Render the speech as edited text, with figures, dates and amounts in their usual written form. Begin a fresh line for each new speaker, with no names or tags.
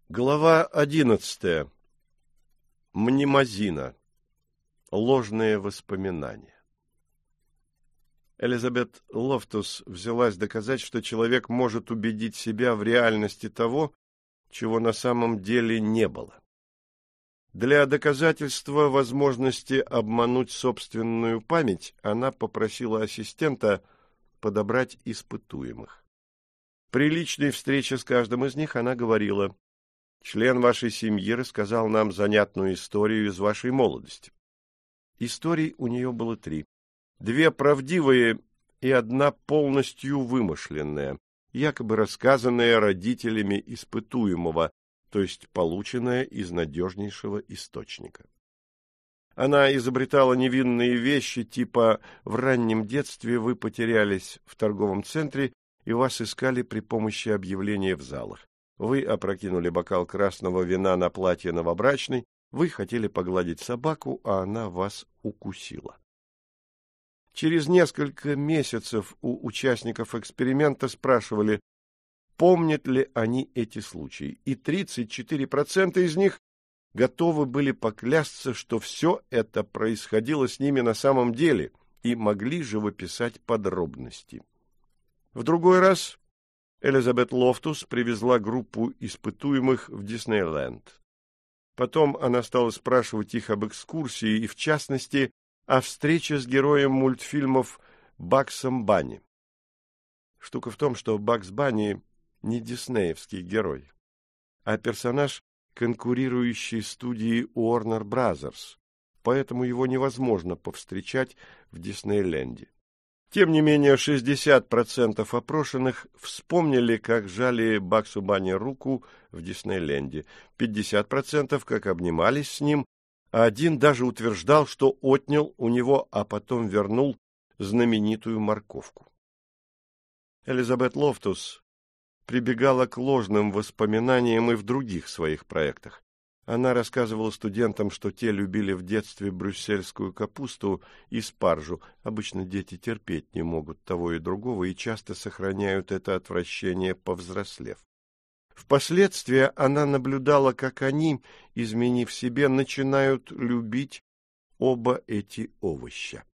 Глава 11. Мнемозина. Ложные воспоминания. Элизабет Лофтус взялась доказать, что человек может убедить себя в реальности того, чего на самом деле не было. Для доказательства возможности обмануть собственную память она попросила ассистента подобрать испытуемых. При личной встрече с каждым из них она говорила: «Член вашей семьи рассказал нам занятную историю из вашей молодости». Историй у нее было 3. 2 правдивые и 1 полностью вымышленная, якобы рассказанная родителями испытуемого, то есть полученная из надежнейшего источника. Она изобретала невинные вещи, типа: в раннем детстве вы потерялись в торговом центре и вас искали при помощи объявления в залах. Вы опрокинули бокал красного вина на платье новобрачной, вы хотели погладить собаку, а она вас укусила. Через несколько месяцев у участников эксперимента спрашивали, помнят ли они эти случаи, и 34% из них готовы были поклясться, что все это происходило с ними на самом деле, и могли живописать подробности. В другой раз Элизабет Лофтус привезла группу испытуемых в Диснейленд. Потом она стала спрашивать их об экскурсии и, в частности, о встрече с героем мультфильмов Баксом Банни. Штука в том, что Бакс Банни не диснеевский герой, а персонаж конкурирующей студии Warner Brothers, поэтому его невозможно повстречать в Диснейленде. Тем не менее, 60% опрошенных вспомнили, как жали Баксу Банни руку в Диснейленде, 50% как обнимались с ним, а 1 даже утверждал, что отнял у него, а потом вернул знаменитую морковку. Элизабет Лофтус прибегала к ложным воспоминаниям и в других своих проектах. Она рассказывала студентам, что те любили в детстве брюссельскую капусту и спаржу. Обычно дети терпеть не могут того и другого и часто сохраняют это отвращение, повзрослев. Впоследствии она наблюдала, как они, изменив себе, начинают любить оба эти овоща.